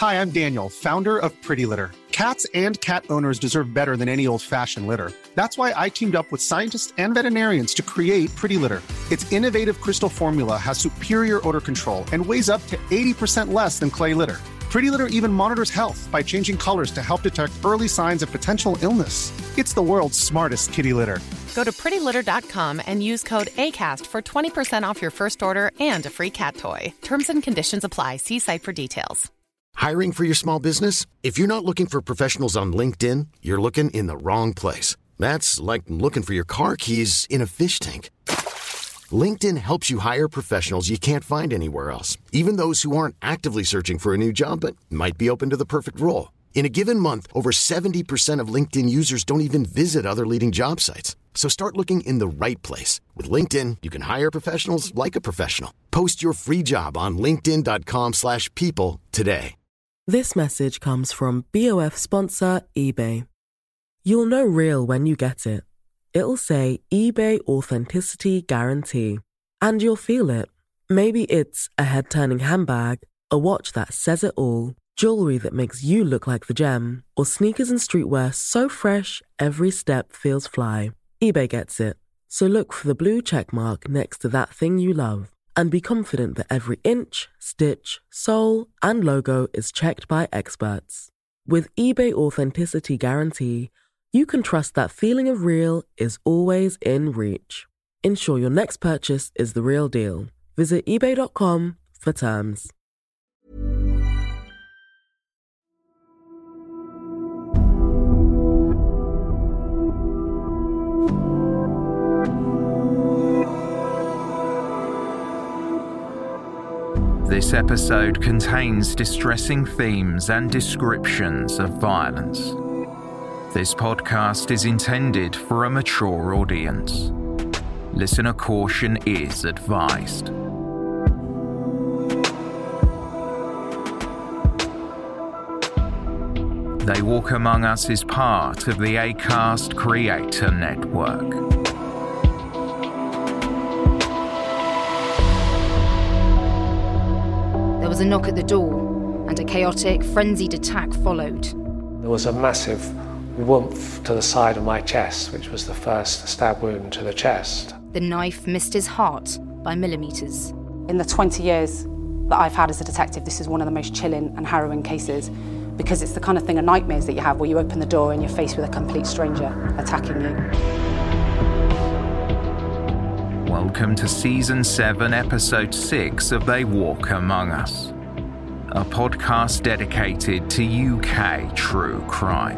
Hi, I'm Daniel, founder of Pretty Litter. Cats and cat owners deserve better than any old-fashioned litter. That's why I teamed up with scientists and veterinarians to create Pretty Litter. Its innovative crystal formula has superior odor control and weighs up to 80% less than clay litter. Pretty Litter even monitors health by changing colors to help detect early signs of potential illness. It's the world's smartest kitty litter. Go to prettylitter.com and use code ACAST for 20% off your first order and a free cat toy. Terms and conditions apply. See site for details. Hiring for your small business? If you're not looking for professionals on LinkedIn, you're looking in the wrong place. That's like looking for your car keys in a fish tank. LinkedIn helps you hire professionals you can't find anywhere else, even those who aren't actively searching for a new job but might be open to the perfect role. In a given month, over 70% of LinkedIn users don't even visit other leading job sites. So start looking in the right place. With LinkedIn, you can hire professionals like a professional. Post your free job on linkedin.com/people today. This message comes from BOF sponsor eBay. You'll know real when you get it. It'll say eBay Authenticity Guarantee. And you'll feel it. Maybe it's a head-turning handbag, a watch that says it all, jewelry that makes you look like the gem, or sneakers and streetwear so fresh every step feels fly. eBay gets it. So look for the blue check mark next to that thing you love. And be confident that every inch, stitch, sole, and logo is checked by experts. With eBay Authenticity Guarantee, you can trust that feeling of real is always in reach. Ensure your next purchase is the real deal. Visit ebay.com for terms. This episode contains distressing themes and descriptions of violence. This podcast is intended for a mature audience. Listener caution is advised. They Walk Among Us is part of the Acast Creator Network. There was a knock at the door, and a chaotic, frenzied attack followed. There was a massive whoomph to the side of my chest, which was the first stab wound to the chest. The knife missed his heart by millimetres. In the 20 years that I've had as a detective, this is one of the most chilling and harrowing cases, because it's the kind of thing of nightmares that you have where you open the door and you're faced with a complete stranger attacking you. Welcome to Season 7, Episode 6 of They Walk Among Us, a podcast dedicated to UK true crime.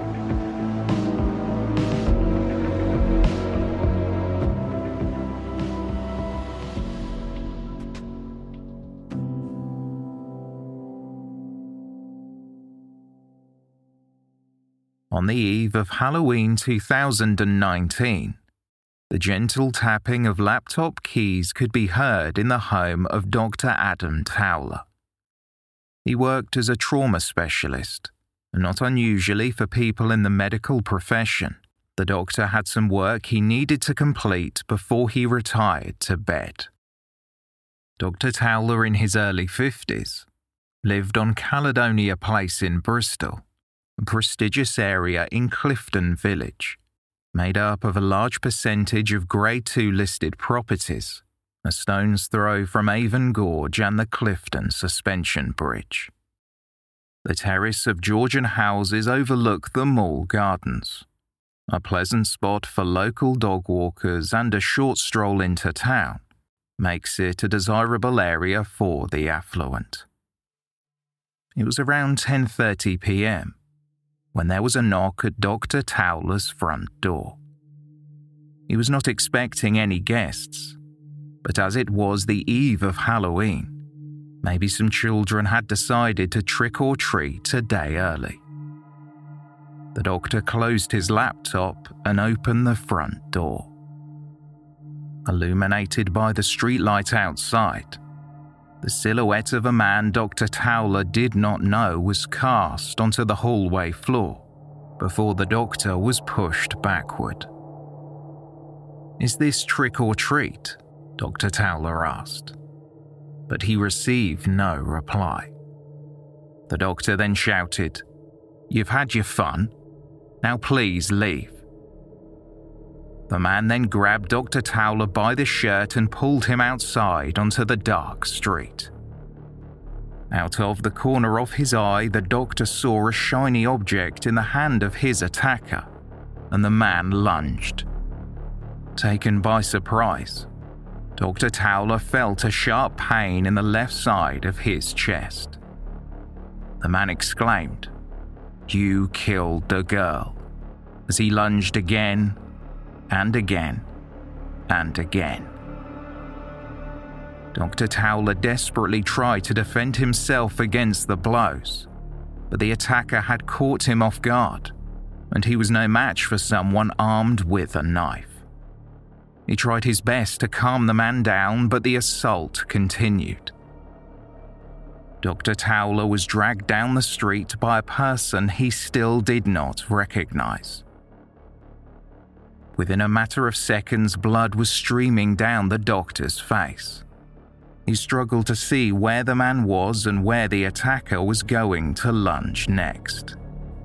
On the eve of Halloween 2019, the gentle tapping of laptop keys could be heard in the home of Dr. Adam Towler. He worked as a trauma specialist, and not unusually for people in the medical profession, the doctor had some work he needed to complete before he retired to bed. Dr. Towler, in his early 50s, lived on Caledonia Place in Bristol, a prestigious area in Clifton Village, made up of a large percentage of Grade 2 listed properties, a stone's throw from Avon Gorge and the Clifton Suspension Bridge. The terrace of Georgian houses overlook the Mall Gardens, a pleasant spot for local dog walkers, and a short stroll into town makes it a desirable area for the affluent. It was around 10:30 p.m. when there was a knock at Dr. Towler's front door. He was not expecting any guests, but as it was the eve of Halloween, maybe some children had decided to trick or treat a day early. The doctor closed his laptop and opened the front door. Illuminated by the streetlight outside, the silhouette of a man Dr. Towler did not know was cast onto the hallway floor before the doctor was pushed backward. "Is this trick or treat?" Dr. Towler asked, but he received no reply. The doctor then shouted, "You've had your fun. Now please leave." The man then grabbed Dr. Towler by the shirt and pulled him outside onto the dark street. Out of the corner of his eye, the doctor saw a shiny object in the hand of his attacker, and the man lunged. Taken by surprise, Dr. Towler felt a sharp pain in the left side of his chest. The man exclaimed, "You killed the girl," as he lunged again and again and again. Dr. Towler desperately tried to defend himself against the blows, but the attacker had caught him off guard, and he was no match for someone armed with a knife. He tried his best to calm the man down, but the assault continued. Dr. Towler was dragged down the street by a person he still did not recognize. Within a matter of seconds, blood was streaming down the doctor's face. He struggled to see where the man was and where the attacker was going to lunge next.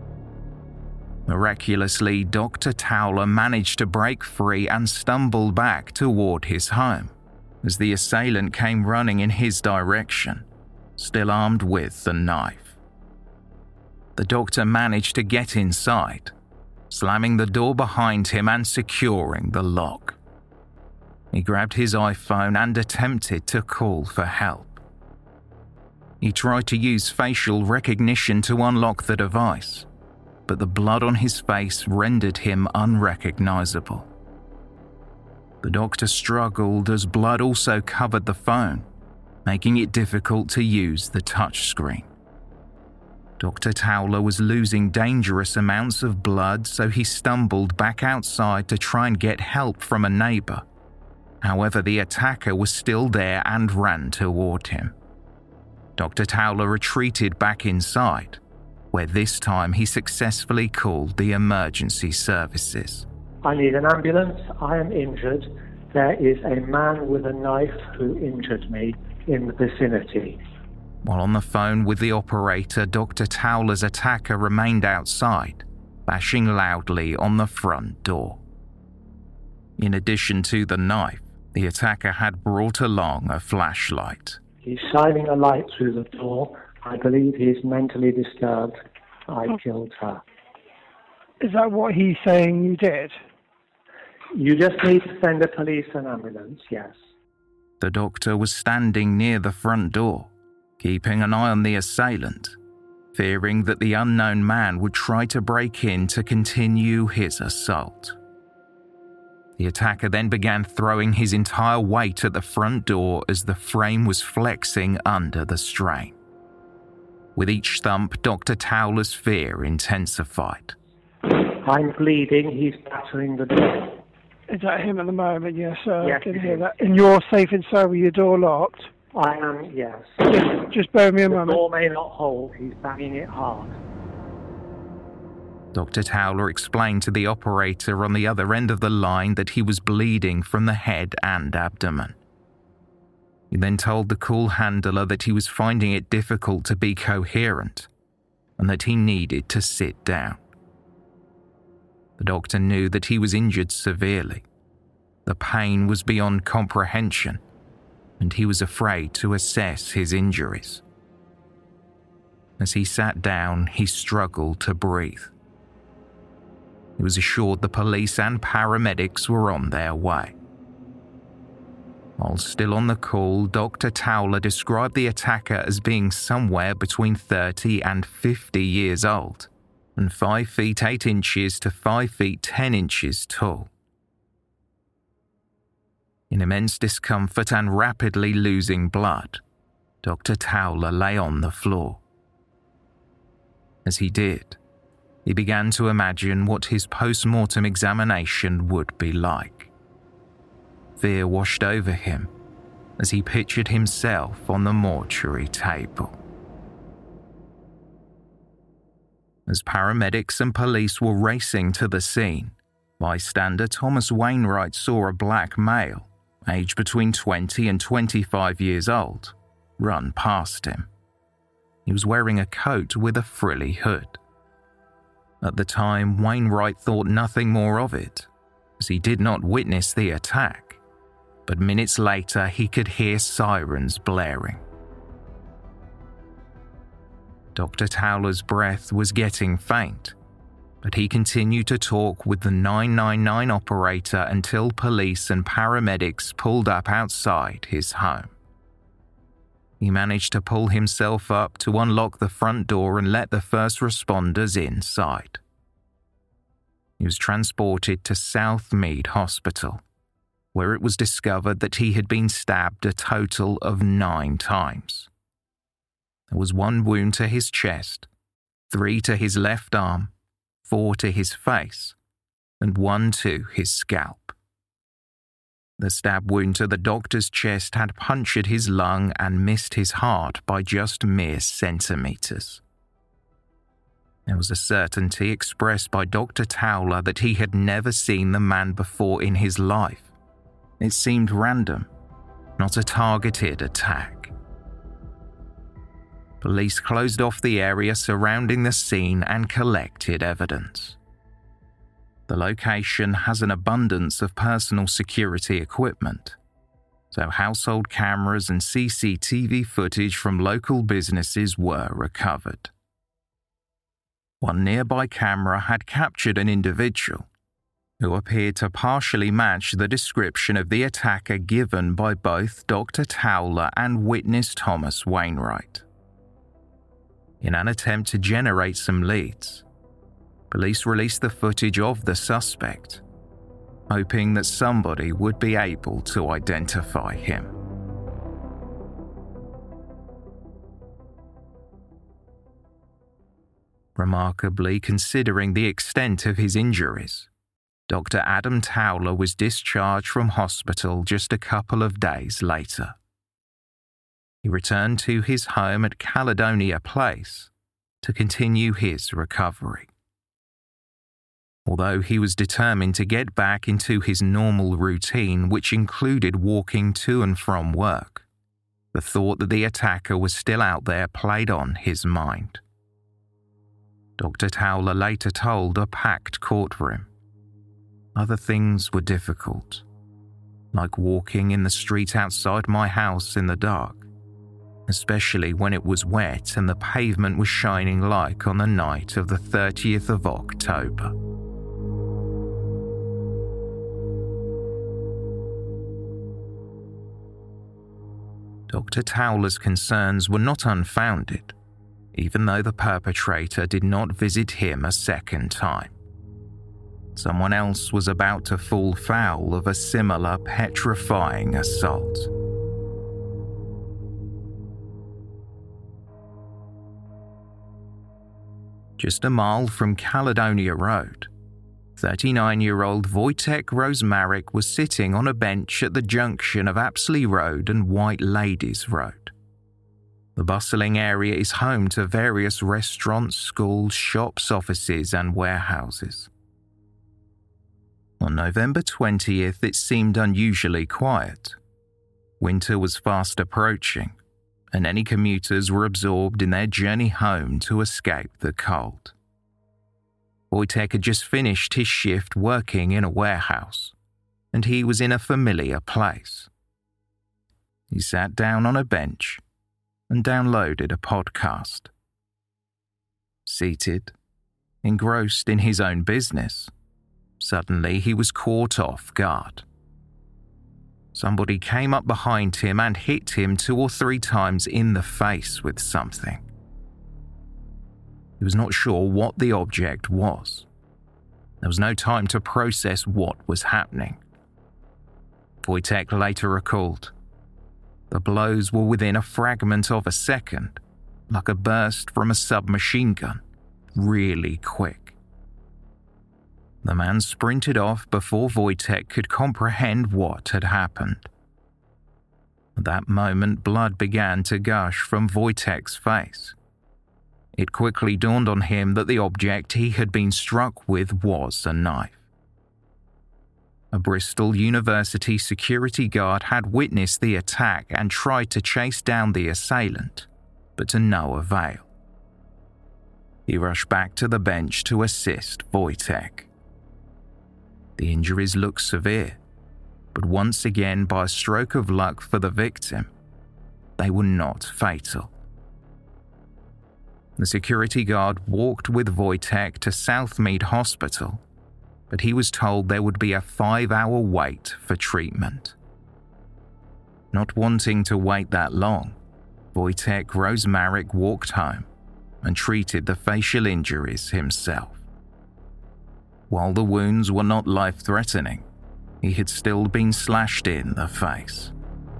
Miraculously, Dr. Towler managed to break free and stumbled back toward his home as the assailant came running in his direction, still armed with the knife. The doctor managed to get inside, slamming the door behind him and securing the lock. He grabbed his iPhone and attempted to call for help. He tried to use facial recognition to unlock the device, but the blood on his face rendered him unrecognizable. The doctor struggled as blood also covered the phone, making it difficult to use the touchscreen. Dr. Towler was losing dangerous amounts of blood, so he stumbled back outside to try and get help from a neighbor. However, the attacker was still there and ran toward him. Dr. Towler retreated back inside, where this time he successfully called the emergency services. "I need an ambulance. I am injured. There is a man with a knife who injured me in the vicinity." While on the phone with the operator, Dr. Towler's attacker remained outside, bashing loudly on the front door. In addition to the knife, the attacker had brought along a flashlight. "He's shining a light through the door. I believe he's mentally disturbed. I killed her." Is that what he's saying you did? "You just need to send the police and ambulance, yes." The doctor was standing near the front door, keeping an eye on the assailant, fearing that the unknown man would try to break in to continue his assault. The attacker then began throwing his entire weight at the front door as the frame was flexing under the strain. With each thump, Dr. Towler's fear intensified. "I'm bleeding. He's battering the door." Is that him at the moment? Yes, sir. Yes, I can it hear is. that. And you're safe inside with your door locked? I am, yes. Just bear with me a The moment. door may not hold. He's banging it hard. Dr. Towler explained to the operator on the other end of the line that he was bleeding from the head and abdomen. He then told the call handler that he was finding it difficult to be coherent and that he needed to sit down. The doctor knew that he was injured severely. The pain was beyond comprehension, and he was afraid to assess his injuries. As he sat down, he struggled to breathe. He was assured the police and paramedics were on their way. While still on the call, Dr. Towler described the attacker as being somewhere between 30 and 50 years old, and 5 feet 8 inches to 5 feet 10 inches tall. In immense discomfort and rapidly losing blood, Dr. Towler lay on the floor. As he did, he began to imagine what his post-mortem examination would be like. Fear washed over him as he pictured himself on the mortuary table. As paramedics and police were racing to the scene, bystander Thomas Wainwright saw a black male, aged between 20 and 25 years old, run past him. He was wearing a coat with a frilly hood. At the time, Wainwright thought nothing more of it, as he did not witness the attack, but minutes later he could hear sirens blaring. Dr. Towler's breath was getting faint, but he continued to talk with the 999 operator until police and paramedics pulled up outside his home. He managed to pull himself up to unlock the front door and let the first responders inside. He was transported to Southmead Hospital, where it was discovered that he had been stabbed a total of 9 times. There was 1 wound to his chest, 3 to his left arm, 4 to his face, and 1 to his scalp. The stab wound to the doctor's chest had punctured his lung and missed his heart by just mere centimetres. There was a certainty expressed by Dr. Towler that he had never seen the man before in his life. It seemed random, not a targeted attack. Police closed off the area surrounding the scene and collected evidence. The location has an abundance of personal security equipment, so household cameras and CCTV footage from local businesses were recovered. One nearby camera had captured an individual who appeared to partially match the description of the attacker given by both Dr. Towler and witness Thomas Wainwright. In an attempt to generate some leads, police released the footage of the suspect, hoping that somebody would be able to identify him. Remarkably, considering the extent of his injuries, Dr. Adam Towler was discharged from hospital just a couple of days later. He returned to his home at Caledonia Place to continue his recovery. Although he was determined to get back into his normal routine, which included walking to and from work, the thought that the attacker was still out there played on his mind. Dr. Towler later told a packed courtroom. Other things were difficult, like walking in the street outside my house in the dark, especially when it was wet and the pavement was shining like on the night of the 30th of October. Dr. Towler's concerns were not unfounded, even though the perpetrator did not visit him a second time. Someone else was about to fall foul of a similar petrifying assault. Just a mile from Caledonia Road, 39-year-old Wojtek Rosemarek was sitting on a bench at the junction of Apsley Road and White Ladies Road. The bustling area is home to various restaurants, schools, shops, offices, and warehouses. On November 20th, it seemed unusually quiet. Winter was fast approaching, and any commuters were absorbed in their journey home to escape the cold. Wojtek had just finished his shift working in a warehouse, and he was in a familiar place. He sat down on a bench and downloaded a podcast. Seated, engrossed in his own business, suddenly he was caught off guard. Somebody came up behind him and hit him 2 or 3 times in the face with something. He was not sure what the object was. There was no time to process what was happening. Wojtek later recalled, the blows were within a fragment of a second, like a burst from a submachine gun, really quick. The man sprinted off before Wojtek could comprehend what had happened. At that moment, blood began to gush from Wojtek's face. It quickly dawned on him that the object he had been struck with was a knife. A Bristol University security guard had witnessed the attack and tried to chase down the assailant, but to no avail. He rushed back to the bench to assist Wojtek. The injuries looked severe, but once again, by a stroke of luck for the victim, they were not fatal. The security guard walked with Wojtek to Southmead Hospital, but he was told there would be a 5-hour wait for treatment. Not wanting to wait that long, Wojtek Rosemaric walked home and treated the facial injuries himself. While the wounds were not life-threatening, he had still been slashed in the face.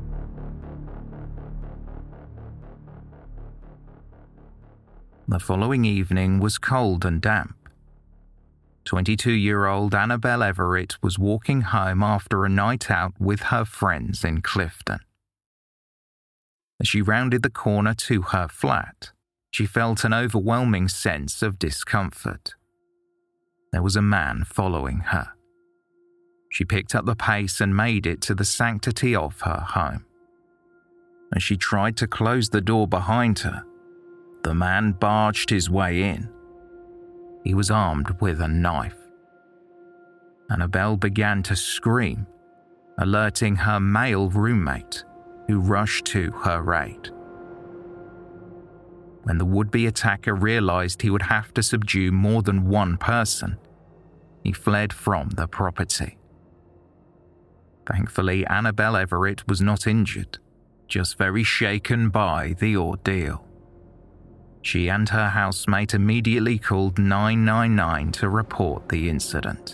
The following evening was cold and damp. 22-year-old Annabelle Everett was walking home after a night out with her friends in Clifton. As she rounded the corner to her flat, she felt an overwhelming sense of discomfort. There was a man following her. She picked up the pace and made it to the sanctity of her home. As she tried to close the door behind her, the man barged his way in. He was armed with a knife. Annabelle began to scream, alerting her male roommate, who rushed to her aid. When the would-be attacker realized he would have to subdue more than one person, he fled from the property. Thankfully, Annabelle Everett was not injured, just very shaken by the ordeal. She and her housemate immediately called 999 to report the incident.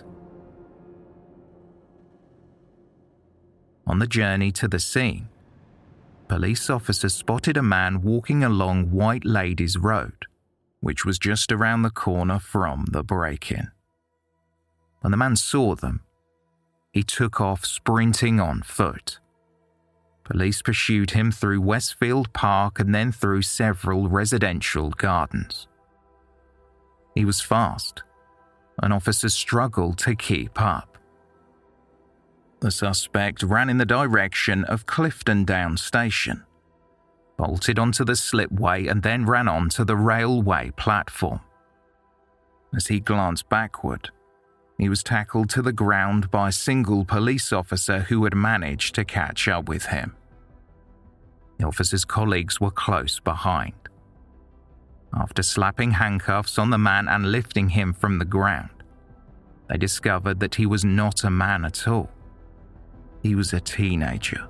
On the journey to the scene, police officers spotted a man walking along White Ladies Road, which was just around the corner from the break-in. When the man saw them, he took off sprinting on foot. Police pursued him through Westfield Park and then through several residential gardens. He was fast, and officers struggled to keep up. The suspect ran in the direction of Clifton Down Station, bolted onto the slipway and then ran onto the railway platform. As he glanced backward, he was tackled to the ground by a single police officer who had managed to catch up with him. The officer's colleagues were close behind. After slapping handcuffs on the man and lifting him from the ground, they discovered that he was not a man at all. He was a teenager.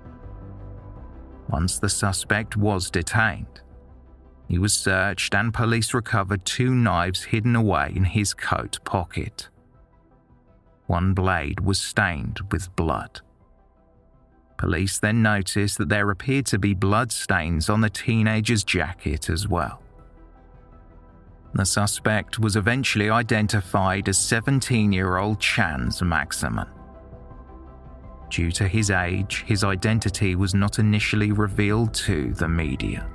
Once the suspect was detained, he was searched and police recovered 2 knives hidden away in his coat pocket. One blade was stained with blood. Police then noticed that there appeared to be blood stains on the teenager's jacket as well. The suspect was eventually identified as 17-year-old Chance Maximin. Due to his age, his identity was not initially revealed to the media.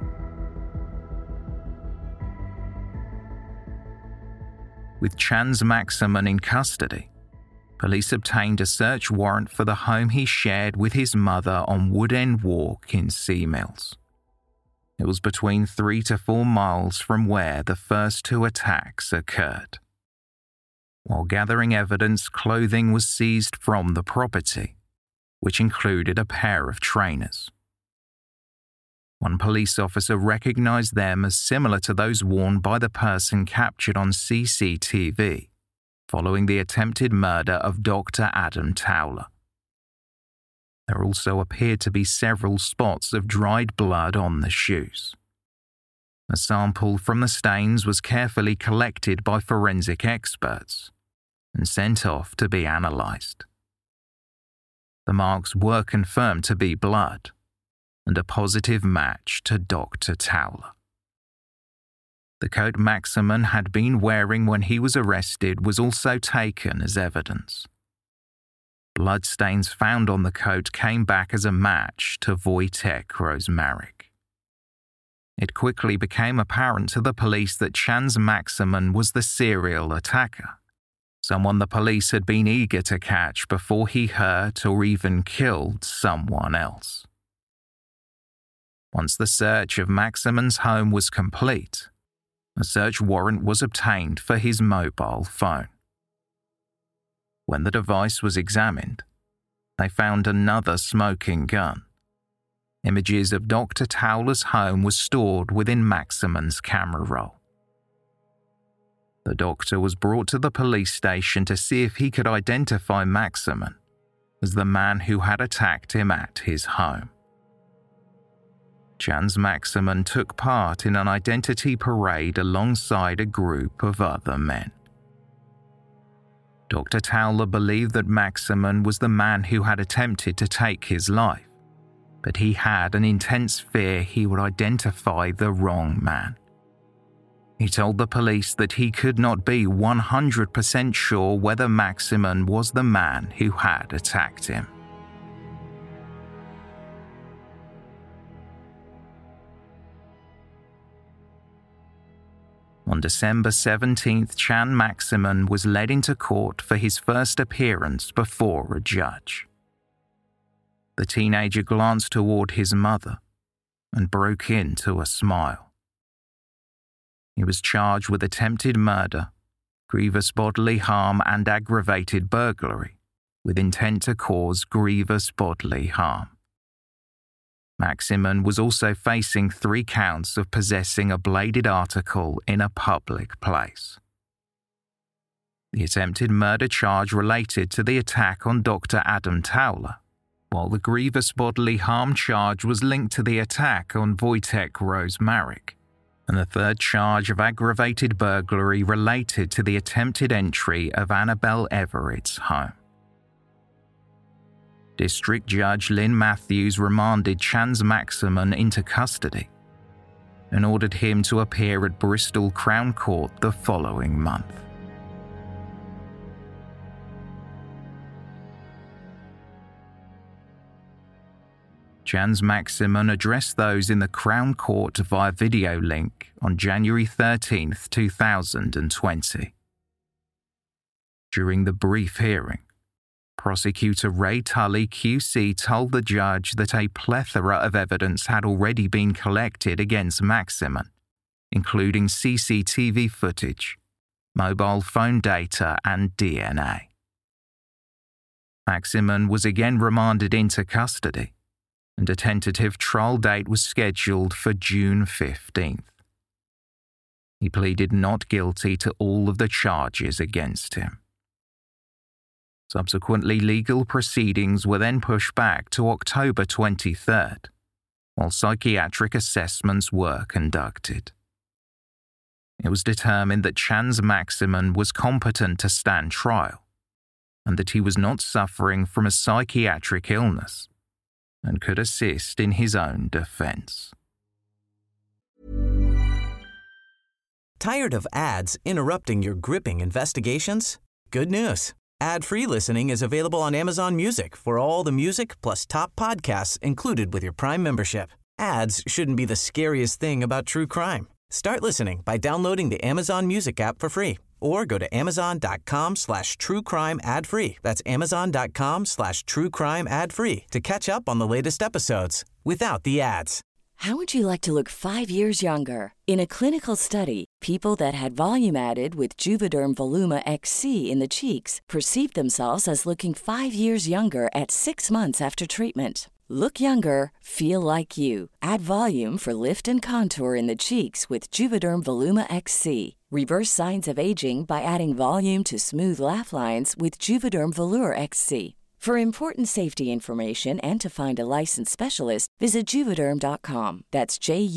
With Chance Maximin in custody, police obtained a search warrant for the home he shared with his mother on Wood End Walk in Seamills. It was between 3 to 4 miles from where the first 2 attacks occurred. While gathering evidence, clothing was seized from the property, which included a pair of trainers. One police officer recognized them as similar to those worn by the person captured on CCTV following the attempted murder of Dr. Adam Towler. There also appeared to be several spots of dried blood on the shoes. A sample from the stains was carefully collected by forensic experts and sent off to be analysed. The marks were confirmed to be blood and a positive match to Dr. Towler. The coat Maximin had been wearing when he was arrested was also taken as evidence. Bloodstains found on the coat came back as a match to Wojtek Rosemaric. It quickly became apparent to the police that Chance Maximin was the serial attacker, someone the police had been eager to catch before he hurt or even killed someone else. Once the search of Maximon's home was complete, a search warrant was obtained for his mobile phone. When the device was examined, they found another smoking gun. Images of Dr. Towler's home were stored within Maximon's camera roll. The doctor was brought to the police station to see if he could identify Maximon as the man who had attacked him at his home. Chance Maximon took part in an identity parade alongside a group of other men. Dr. Towler believed that Maximon was the man who had attempted to take his life, but he had an intense fear he would identify the wrong man. He told the police that he could not be 100% sure whether Maximon was the man who had attacked him. On December 17th, Chan Maximon was led into court for his first appearance before a judge. The teenager glanced toward his mother and broke into a smile. He was charged with attempted murder, grievous bodily harm, and aggravated burglary, with intent to cause grievous bodily harm. Maximon was also facing 3 counts of possessing a bladed article in a public place. The attempted murder charge related to the attack on Dr. Adam Towler, while the grievous bodily harm charge was linked to the attack on Wojtek Rose-Marek, and the third charge of aggravated burglary related to the attempted entry of Annabelle Everett's home. District Judge Lynn Matthews remanded Chance Maximon into custody and ordered him to appear at Bristol Crown Court the following month. Chance Maximon addressed those in the Crown Court via video link on January 13, 2020. During the brief hearing, Prosecutor Ray Tully QC told the judge that a plethora of evidence had already been collected against Maximon, including CCTV footage, mobile phone data, and DNA. Maximon was again remanded into custody, and a tentative trial date was scheduled for June 15th. He pleaded not guilty to all of the charges against him. Subsequently, legal proceedings were then pushed back to October 23rd, while psychiatric assessments were conducted. It was determined that Chance Maximon was competent to stand trial, and that he was not suffering from a psychiatric illness, and could assist in his own defense. Tired of ads interrupting your gripping investigations? Good news. Ad-free listening is available on Amazon Music for all the music plus top podcasts included with your Prime membership. Ads shouldn't be the scariest thing about true crime. Start listening by downloading the Amazon Music app for free or go to amazon.com/truecrime ad-free. That's amazon.com/truecrime ad-free to catch up on the latest episodes without the ads. How would you like to look 5 years younger? In a clinical study, people that had volume added with Juvederm Voluma XC in the cheeks perceived themselves as looking 5 years younger at 6 months after treatment. Look younger, feel like you. Add volume for lift and contour in the cheeks with Juvederm Voluma XC. Reverse signs of aging by adding volume to smooth laugh lines with Juvederm Volure XC. For important safety information and to find a licensed specialist, visit Juvederm.com. That's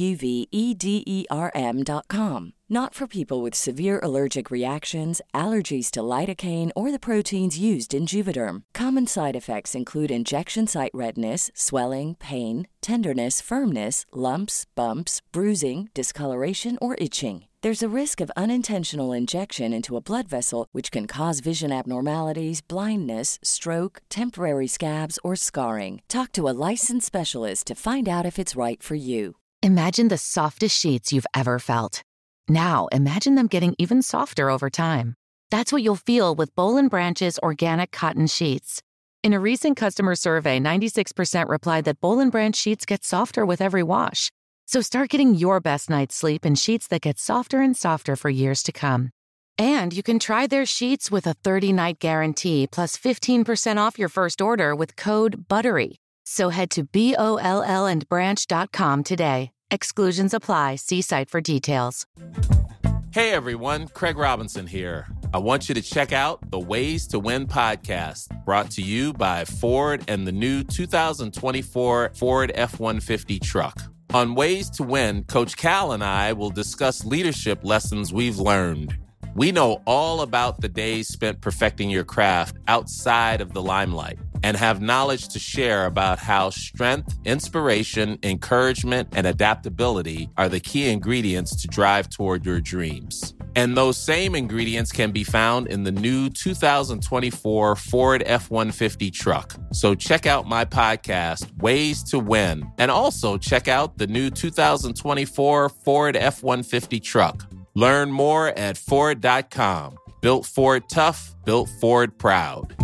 JUVEDERM.com. Not for people with severe allergic reactions, allergies to lidocaine, or the proteins used in Juvederm. Common side effects include injection site redness, swelling, pain, tenderness, firmness, lumps, bumps, bruising, discoloration, or itching. There's a risk of unintentional injection into a blood vessel, which can cause vision abnormalities, blindness, stroke, temporary scabs, or scarring. Talk to a licensed specialist to find out if it's right for you. Imagine the softest sheets you've ever felt. Now, imagine them getting even softer over time. That's what you'll feel with Boll & Branch's organic cotton sheets. In a recent customer survey, 96% replied that Boll & Branch sheets get softer with every wash. So start getting your best night's sleep in sheets that get softer and softer for years to come. And you can try their sheets with a 30-night guarantee plus 15% off your first order with code BUTTERY. So head to BOLLandbranch.com today. Exclusions apply. See site for details. Hey everyone, Craig Robinson here. I want you to check out the Ways to Win podcast, brought to you by Ford and the new 2024 Ford F-150 truck. On Ways to Win, Coach Cal and I will discuss leadership lessons we've learned. We know all about the days spent perfecting your craft outside of the limelight and have knowledge to share about how strength, inspiration, encouragement, and adaptability are the key ingredients to drive toward your dreams. And those same ingredients can be found in the new 2024 Ford F-150 truck. So check out my podcast, Ways to Win, and also check out the new 2024 Ford F-150 truck. Learn more at Ford.com. Built Ford tough, built Ford proud.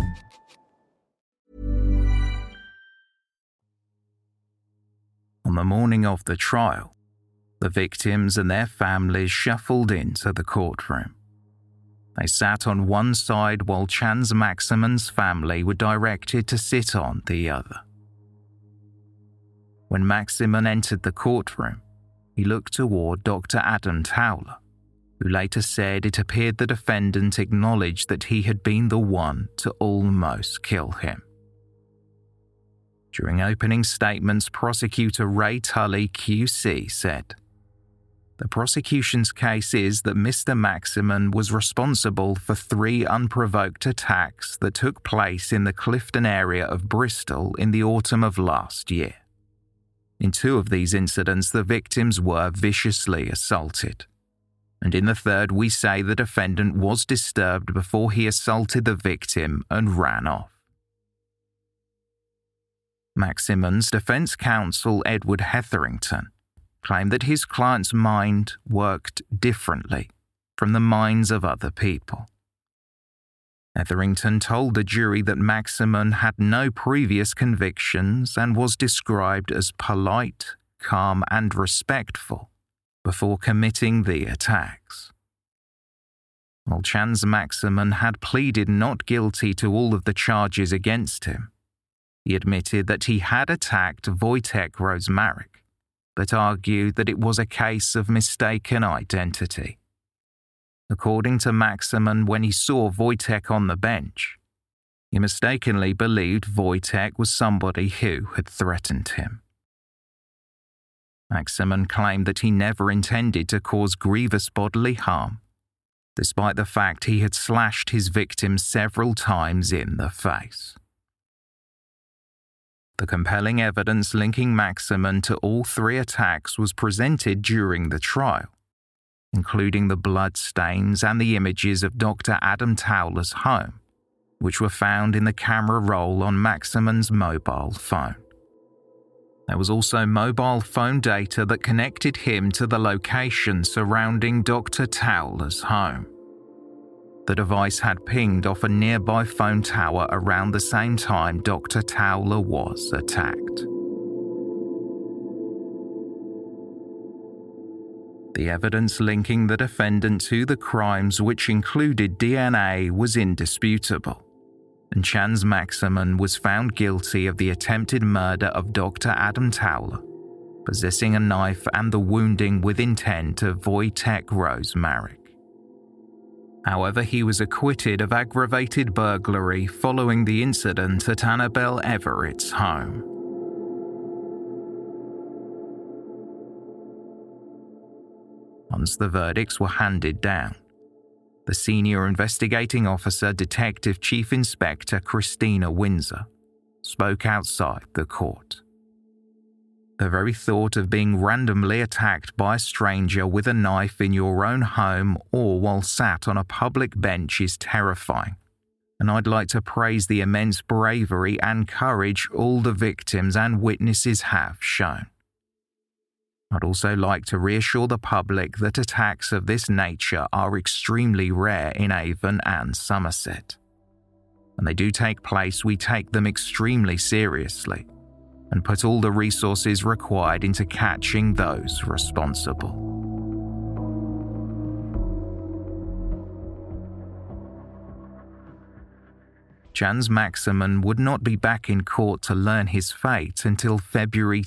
On the morning of the trial, the victims and their families shuffled into the courtroom. They sat on one side while Chance Maximon's family were directed to sit on the other. When Maximon entered the courtroom, he looked toward Dr. Adam Towler, who later said it appeared the defendant acknowledged that he had been the one to almost kill him. During opening statements, prosecutor Ray Tully QC said, "The prosecution's case is that Mr. Maximon was responsible for 3 unprovoked attacks that took place in the Clifton area of Bristol in the autumn of last year. In 2 of these incidents, the victims were viciously assaulted. And in the 3rd, we say the defendant was disturbed before he assaulted the victim and ran off." Maximon's defense counsel, Edward Hetherington, claimed that his client's mind worked differently from the minds of other people. Hetherington told the jury that Maximon had no previous convictions and was described as polite, calm, and respectful before committing the attacks. While Chance Maximon had pleaded not guilty to all of the charges against him, he admitted that he had attacked Wojtek Rozemarek, but argued that it was a case of mistaken identity. According to Maximon, when he saw Wojtek on the bench, he mistakenly believed Wojtek was somebody who had threatened him. Maximon claimed that he never intended to cause grievous bodily harm, despite the fact he had slashed his victim several times in the face. The compelling evidence linking Maximon to all 3 attacks was presented during the trial, including the blood stains and the images of Dr. Adam Towler's home, which were found in the camera roll on Maximon's mobile phone. There was also mobile phone data that connected him to the location surrounding Dr. Towler's home. The device had pinged off a nearby phone tower around the same time Dr. Towler was attacked. The evidence linking the defendant to the crimes, which included DNA, was indisputable, and Chance Maximon was found guilty of the attempted murder of Dr. Adam Towler, possessing a knife, and the wounding with intent of Wojtek Rozemarek. However, he was acquitted of aggravated burglary following the incident at Annabelle Everett's home. Once the verdicts were handed down, the senior investigating officer, Detective Chief Inspector Christina Windsor, spoke outside the court. The very thought of being randomly attacked by a stranger with a knife in your own home or while sat on a public bench is terrifying, and I'd like to praise the immense bravery and courage all the victims and witnesses have shown. I'd also like to reassure the public that attacks of this nature are extremely rare in Avon and Somerset. When they do take place, we take them extremely seriously and put all the resources required into catching those responsible. Jens Maximan would not be back in court to learn his fate until February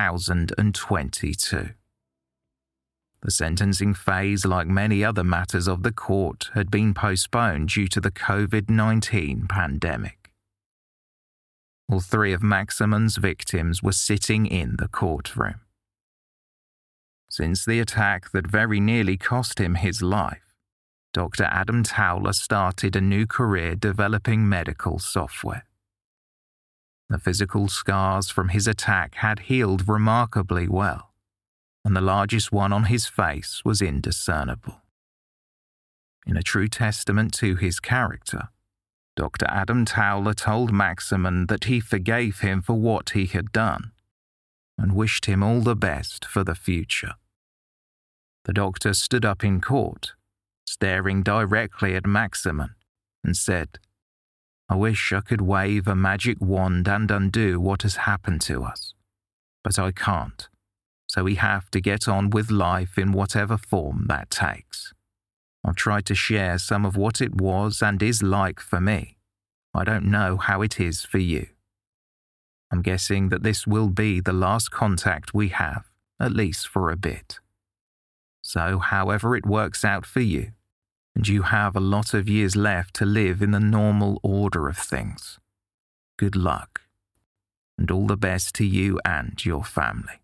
2022. The sentencing phase, like many other matters of the court, had been postponed due to the COVID-19 pandemic. All three of Maximan's victims were sitting in the courtroom. Since the attack that very nearly cost him his life, Dr. Adam Towler started a new career developing medical software. The physical scars from his attack had healed remarkably well, and the largest one on his face was indiscernible. In a true testament to his character, Dr. Adam Towler told Maximan that he forgave him for what he had done and wished him all the best for the future. The doctor stood up in court, staring directly at Maximan, and said, "I wish I could wave a magic wand and undo what has happened to us, but I can't, so we have to get on with life in whatever form that takes. I've tried to share some of what it was and is like for me. I don't know how it is for you. I'm guessing that this will be the last contact we have, at least for a bit. So however it works out for you, and you have a lot of years left to live in the normal order of things, good luck, and all the best to you and your family."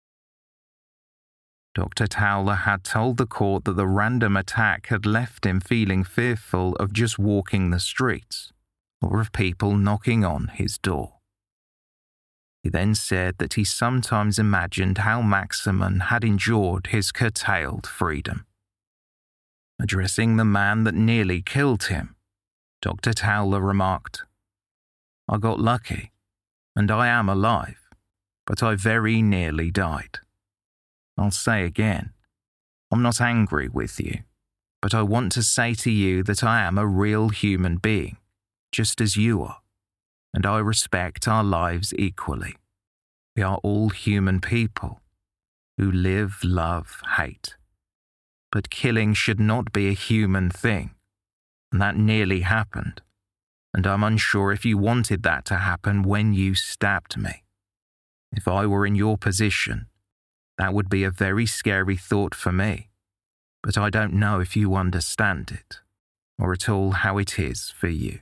Dr. Towler had told the court that the random attack had left him feeling fearful of just walking the streets or of people knocking on his door. He then said that he sometimes imagined how Maximan had endured his curtailed freedom. Addressing the man that nearly killed him, Dr. Towler remarked, "I got lucky, and I am alive, but I very nearly died. I'll say again, I'm not angry with you, but I want to say to you that I am a real human being, just as you are, and I respect our lives equally. We are all human people who live, love, hate. But killing should not be a human thing, and that nearly happened, and I'm unsure if you wanted that to happen when you stabbed me. If I were in your position, that would be a very scary thought for me, but I don't know if you understand it, or at all how it is for you."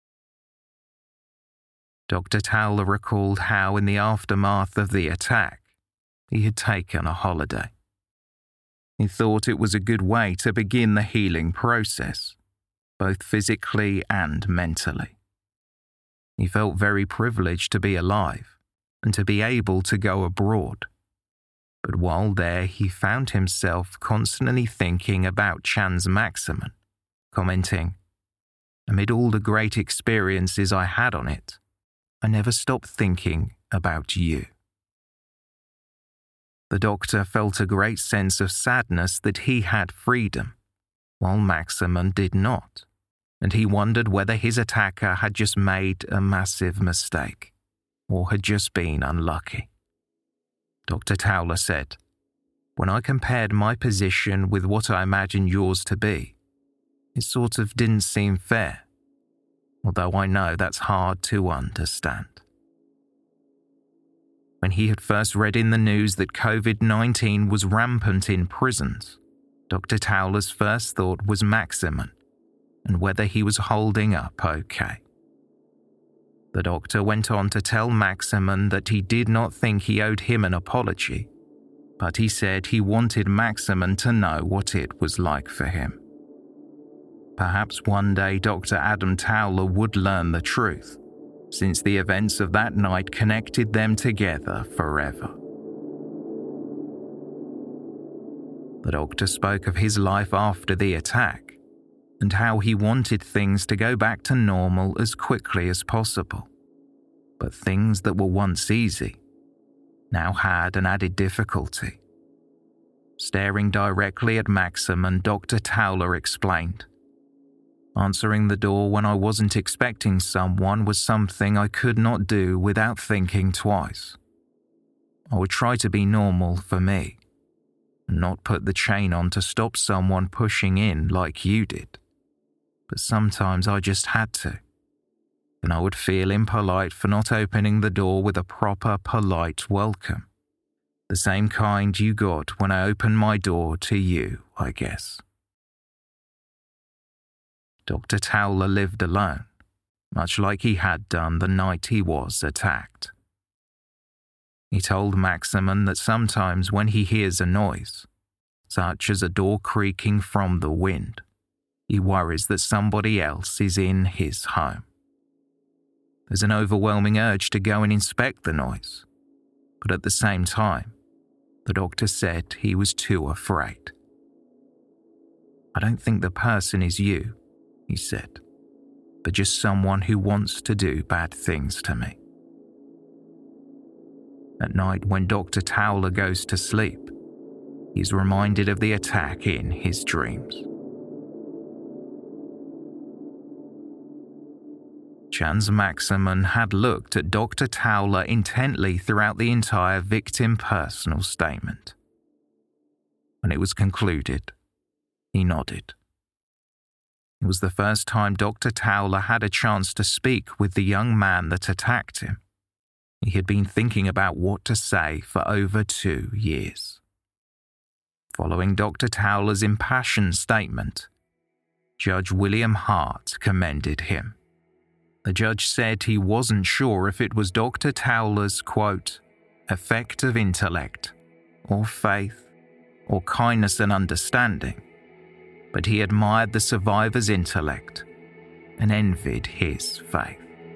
Dr. Towler recalled how in the aftermath of the attack, he had taken a holiday. He thought it was a good way to begin the healing process, both physically and mentally. He felt very privileged to be alive and to be able to go abroad. But while there, he found himself constantly thinking about Jens Maximan, commenting, "Amid all the great experiences I had on it, I never stopped thinking about you." The doctor felt a great sense of sadness that he had freedom, while Maximan did not, and he wondered whether his attacker had just made a massive mistake, or had just been unlucky. Dr. Towler said, "When I compared my position with what I imagined yours to be, it sort of didn't seem fair, although I know that's hard to understand." When he had first read in the news that COVID-19 was rampant in prisons, Dr. Towler's first thought was Maximan and whether he was holding up okay. The doctor went on to tell Maximan that he did not think he owed him an apology, but he said he wanted Maximan to know what it was like for him. Perhaps one day Dr. Adam Towler would learn the truth, since the events of that night connected them together forever. The doctor spoke of his life after the attack, and how he wanted things to go back to normal as quickly as possible. But things that were once easy now had an added difficulty. Staring directly at Maximan, Dr. Towler explained, Answering the door when I wasn't expecting someone was something I could not do without thinking twice. I would try to be normal for me, and not put the chain on to stop someone pushing in like you did. But sometimes I just had to. And I would feel impolite for not opening the door with a proper, polite welcome. The same kind you got when I opened my door to you, I guess. Dr. Towler lived alone, much like he had done the night he was attacked. He told Maximin that sometimes when he hears a noise, such as a door creaking from the wind, he worries that somebody else is in his home. There's an overwhelming urge to go and inspect the noise, but at the same time, the doctor said he was too afraid. I don't think the person is you, he said, but just someone who wants to do bad things to me. At night, when Dr. Towler goes to sleep, he's reminded of the attack in his dreams. Chance Maximin had looked at Dr. Towler intently throughout the entire victim personal statement. When it was concluded, he nodded. It was the first time Dr. Towler had a chance to speak with the young man that attacked him. He had been thinking about what to say for over 2 years. Following Dr. Towler's impassioned statement, Judge William Hart commended him. The judge said he wasn't sure if it was Dr. Towler's, quote, effect of intellect, or faith, or kindness and understanding, but he admired the survivor's intellect and envied his faith.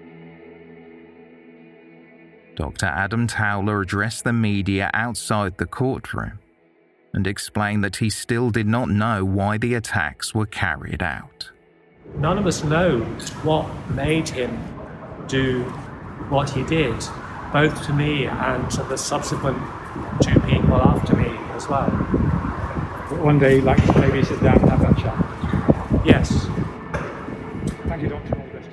Dr. Adam Towler addressed the media outside the courtroom and explained that he still did not know why the attacks were carried out. None of us know what made him do what he did, both to me and to the subsequent 2 people after me as well. But one day you'd like to maybe sit down and have that chat? Yes. Thank you, Dr. August.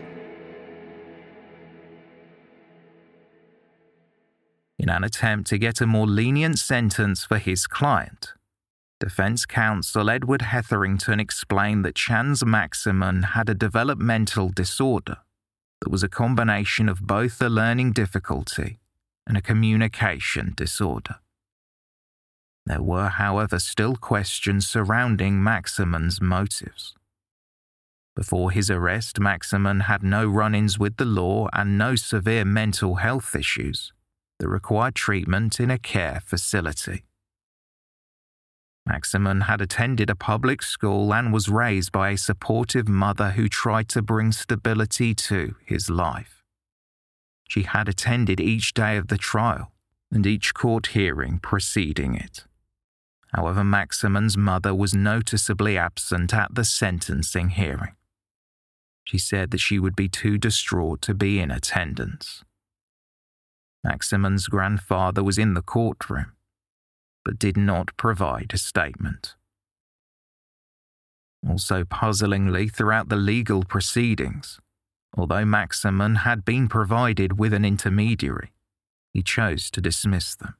In an attempt to get a more lenient sentence for his client, Defense counsel Edward Hetherington explained that Chance Maximin had a developmental disorder that was a combination of both a learning difficulty and a communication disorder. There were, however, still questions surrounding Maximin's motives. Before his arrest, Maximin had no run-ins with the law and no severe mental health issues that required treatment in a care facility. Maximin had attended a public school and was raised by a supportive mother who tried to bring stability to his life. She had attended each day of the trial and each court hearing preceding it. However, Maximin's mother was noticeably absent at the sentencing hearing. She said that she would be too distraught to be in attendance. Maximin's grandfather was in the courtroom, but did not provide a statement. Also puzzlingly, throughout the legal proceedings, although Maximin had been provided with an intermediary, he chose to dismiss them.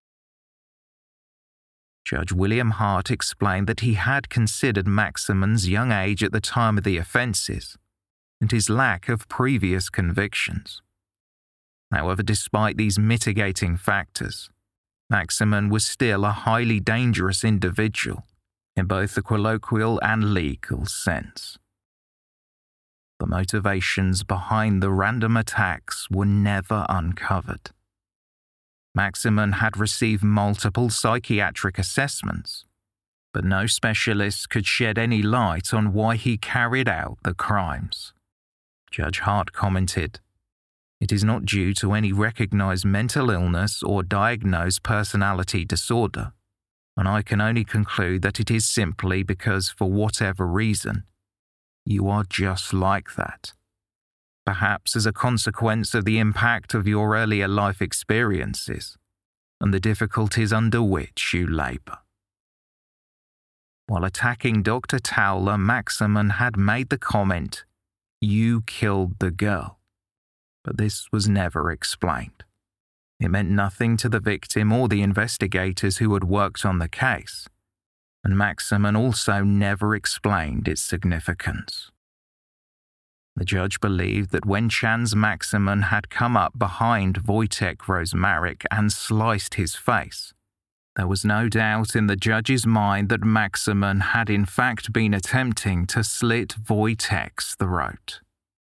Judge William Hart explained that he had considered Maximin's young age at the time of the offences and his lack of previous convictions. However, despite these mitigating factors, Maximin was still a highly dangerous individual in both the colloquial and legal sense. The motivations behind the random attacks were never uncovered. Maximin had received multiple psychiatric assessments, but no specialists could shed any light on why he carried out the crimes. Judge Hart commented, "It is not due to any recognized mental illness or diagnosed personality disorder, and I can only conclude that it is simply because, for whatever reason, you are just like that. Perhaps as a consequence of the impact of your earlier life experiences and the difficulties under which you labor." While attacking Dr. Towler, Maximin had made the comment, "You killed the girl." But this was never explained. It meant nothing to the victim or the investigators who had worked on the case, and Maximin also never explained its significance. The judge believed that when Chance Maximin had come up behind Wojtek Rozmarek and sliced his face, there was no doubt in the judge's mind that Maximin had in fact been attempting to slit Wojtek's throat.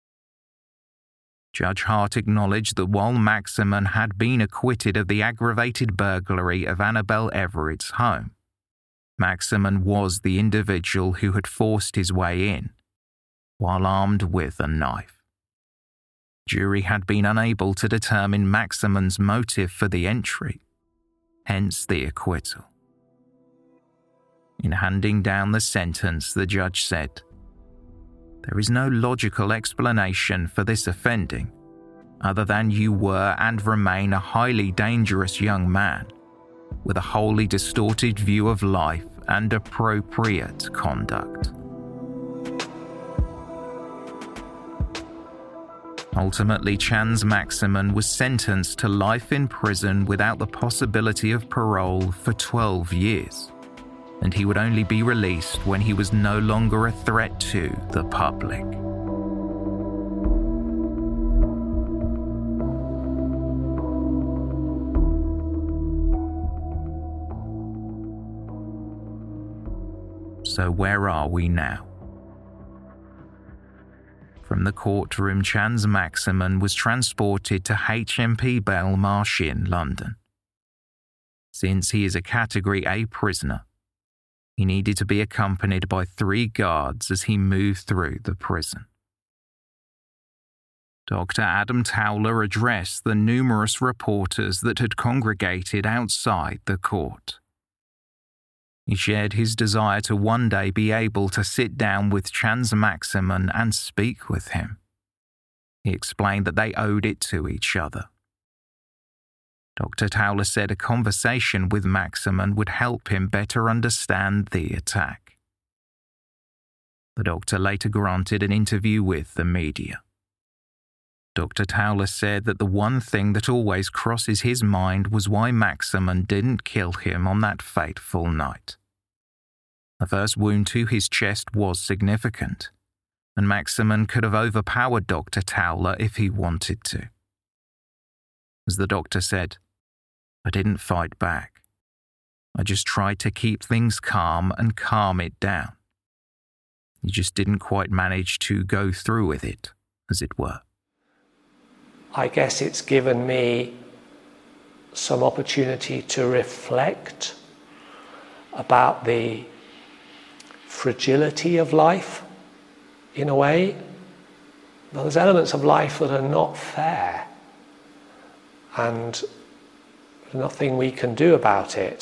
Judge Hart acknowledged that while Maximin had been acquitted of the aggravated burglary of Annabelle Everett's home, Maximin was the individual who had forced his way in, while armed with a knife. Jury had been unable to determine Maximin's motive for the entry, hence the acquittal. In handing down the sentence, the judge said, "There is no logical explanation for this offending, other than you were and remain a highly dangerous young man, with a wholly distorted view of life and appropriate conduct." Ultimately, Chance Maximin was sentenced to life in prison without the possibility of parole for 12 years, and he would only be released when he was no longer a threat to the public. So where are we now? From the courtroom, Chance Maximin was transported to HMP Belmarsh in London. Since he is a Category A prisoner, he needed to be accompanied by 3 guards as he moved through the prison. Dr. Adam Towler addressed the numerous reporters that had congregated outside the court. He shared his desire to one day be able to sit down with Chance Maximin and speak with him. He explained that they owed it to each other. Dr. Towler said a conversation with Maximin would help him better understand the attack. The doctor later granted an interview with the media. Dr. Towler said that the one thing that always crosses his mind was why Maximin didn't kill him on that fateful night. The first wound to his chest was significant, and Maximin could have overpowered Dr. Towler if he wanted to. As the doctor said, "I didn't fight back. I just tried to keep things calm and calm it down. He just didn't quite manage to go through with it, as it were." I guess it's given me some opportunity to reflect about the fragility of life, in a way. There's elements of life that are not fair, and there's nothing we can do about it,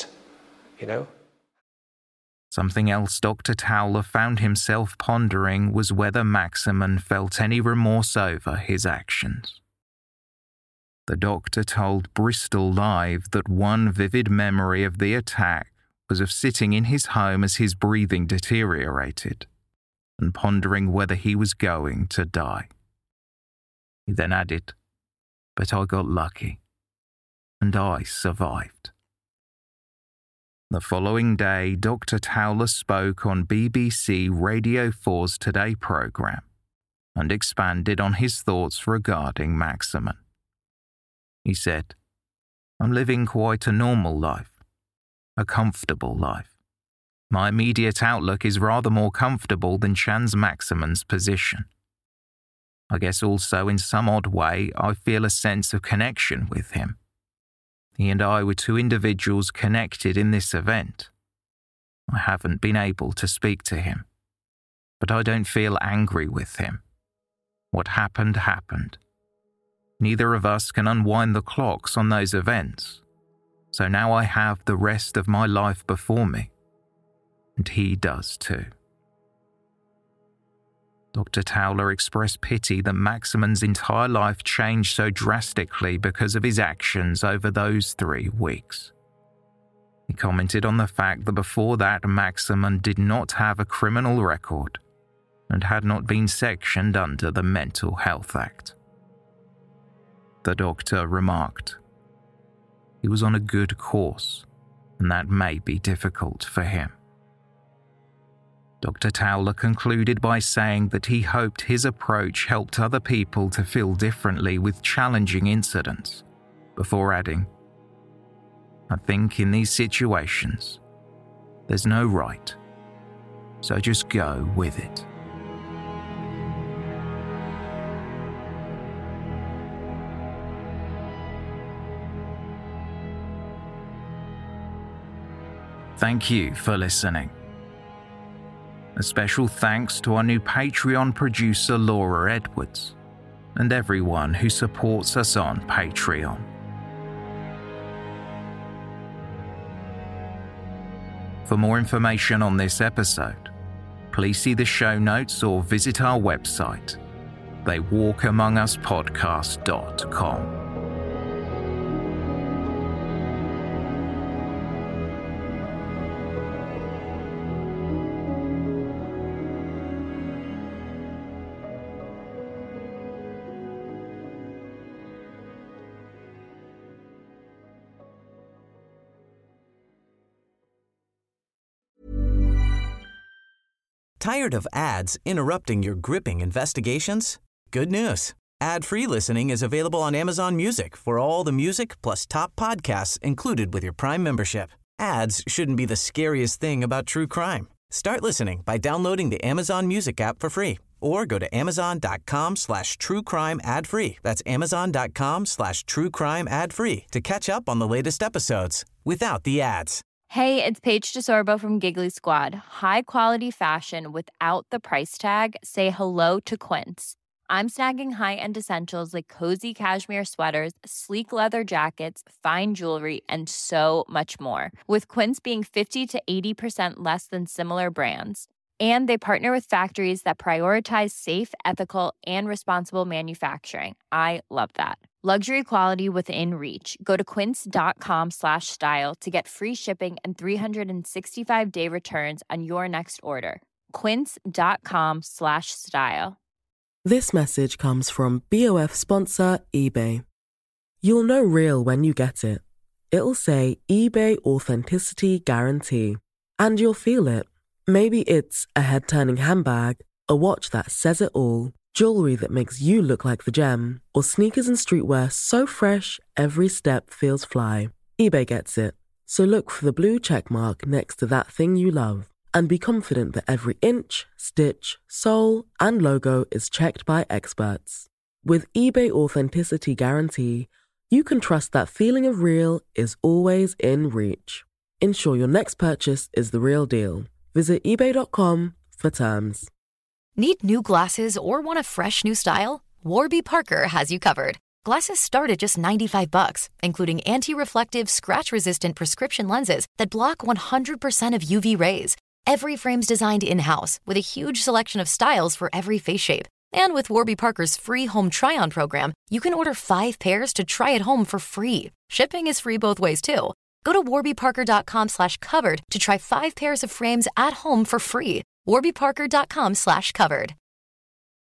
Something else Dr. Towler found himself pondering was whether Maximin felt any remorse over his actions. The doctor told Bristol Live that one vivid memory of the attack was of sitting in his home as his breathing deteriorated and pondering whether he was going to die. He then added, "But I got lucky, and I survived." The following day, Dr. Towler spoke on BBC Radio 4's Today programme and expanded on his thoughts regarding Maximin. He said, "I'm living quite a normal life. A comfortable life. My immediate outlook is rather more comfortable than Chance Maximin's position. I guess also in some odd way I feel a sense of connection with him. He and I were 2 individuals connected in this event. I haven't been able to speak to him, but I don't feel angry with him. What happened, happened. Neither of us can unwind the clocks on those events. So now I have the rest of my life before me, and he does too." Dr. Towler expressed pity that Maximin's entire life changed so drastically because of his actions over those 3 weeks. He commented on the fact that before that Maximin did not have a criminal record and had not been sectioned under the Mental Health Act. The doctor remarked, he was on a good course, and that may be difficult for him. Dr. Towler concluded by saying that he hoped his approach helped other people to feel differently with challenging incidents, before adding, I think in these situations, there's no right, so just go with it. Thank you for listening. A special thanks to our new Patreon producer Laura Edwards and everyone who supports us on Patreon. For more information on this episode, please see the show notes or visit our website, theywalkamonguspodcast.com. Tired of ads interrupting your gripping investigations? Good news. Ad-free listening is available on Amazon Music for all the music plus top podcasts included with your Prime membership. Ads shouldn't be the scariest thing about true crime. Start listening by downloading the Amazon Music app for free or go to amazon.com/truecrime ad-free. That's amazon.com/truecrime ad-free to catch up on the latest episodes without the ads. Hey, it's Paige DeSorbo from Giggly Squad. High quality fashion without the price tag. Say hello to Quince. I'm snagging high-end essentials like cozy cashmere sweaters, sleek leather jackets, fine jewelry, and so much more. With Quince being 50 to 80% less than similar brands. And they partner with factories that prioritize safe, ethical, and responsible manufacturing. I love that. Luxury quality within reach. Go to quince.com/style to get free shipping and 365-day returns on your next order. Quince.com/style. This message comes from BOF sponsor eBay. You'll know real when you get it. It'll say eBay Authenticity Guarantee. And you'll feel it. Maybe it's a head-turning handbag, a watch that says it all, jewelry that makes you look like the gem, or sneakers and streetwear so fresh every step feels fly. eBay gets it. So look for the blue check mark next to that thing you love and be confident that every inch, stitch, sole, and logo is checked by experts. With eBay Authenticity Guarantee, you can trust that feeling of real is always in reach. Ensure your next purchase is the real deal. Visit ebay.com for terms. Need new glasses or want a fresh new style? Warby Parker has you covered. Glasses start at just $95, including anti-reflective, scratch-resistant prescription lenses that block 100% of UV rays. Every frame's designed in-house with a huge selection of styles for every face shape. And with Warby Parker's free home try-on program, you can order 5 pairs to try at home for free. Shipping is free both ways, too. Go to warbyparker.com/covered to try 5 pairs of frames at home for free. warbyparker.com/covered.